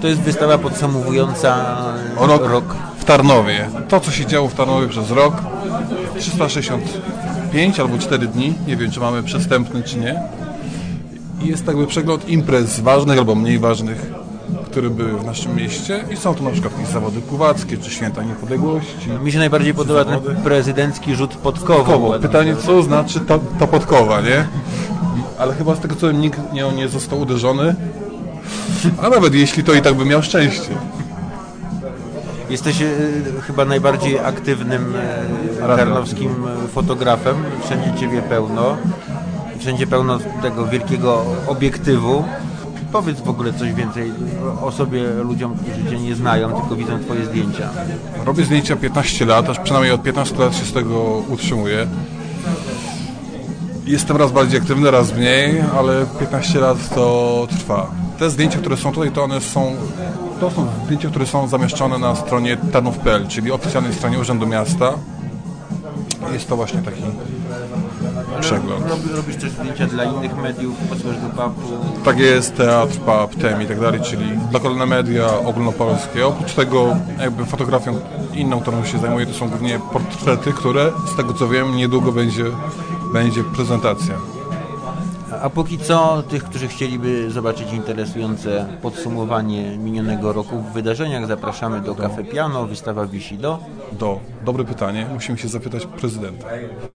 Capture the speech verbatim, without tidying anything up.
To jest wystawa podsumowująca rok, rok w Tarnowie. To, co się działo w Tarnowie przez rok, trzysta sześćdziesiąt pięć albo cztery dni, nie wiem, czy mamy przestępny, czy nie. I jest jakby przegląd imprez ważnych albo mniej ważnych, które były w naszym mieście i są to na przykład jakieś zawody pływackie, czy święta niepodległości. Mi się najbardziej podoba ten prezydencki rzut podkową. Pytanie, co znaczy ta, ta podkowa, nie? Ale chyba z tego, co nikt nie, nie został uderzony, a nawet jeśli to i tak by miał szczęście. Jesteś e, chyba najbardziej aktywnym e, tarnowskim fotografem. Wszędzie Ciebie pełno. Wszędzie pełno tego wielkiego obiektywu. Powiedz w ogóle coś więcej o sobie ludziom, którzy Cię nie znają, tylko widzą Twoje zdjęcia. Robię zdjęcia piętnaście lat, aż przynajmniej od piętnastu lat się z tego utrzymuję. Jestem raz bardziej aktywny, raz mniej, ale piętnaście lat to trwa. Te zdjęcia, które są tutaj, to one są, to są zdjęcia, które są zamieszczone na stronie tarnów kropka p l, czyli oficjalnej stronie Urzędu Miasta. Jest to właśnie taki przegląd. Robisz też zdjęcia dla innych mediów, podsyłasz do papu? Tak jest, teatr, pub, tem i tak dalej, czyli dla kolejne media ogólnopolskie. Oprócz tego jakby fotografią inną, którą się zajmuję, to są głównie portrety, które z tego co wiem niedługo będzie, będzie prezentacja. A póki co tych, którzy chcieliby zobaczyć interesujące podsumowanie minionego roku w wydarzeniach, zapraszamy do Cafe Piano, wystawa wisi do... Do. Dobre pytanie, musimy się zapytać prezydenta.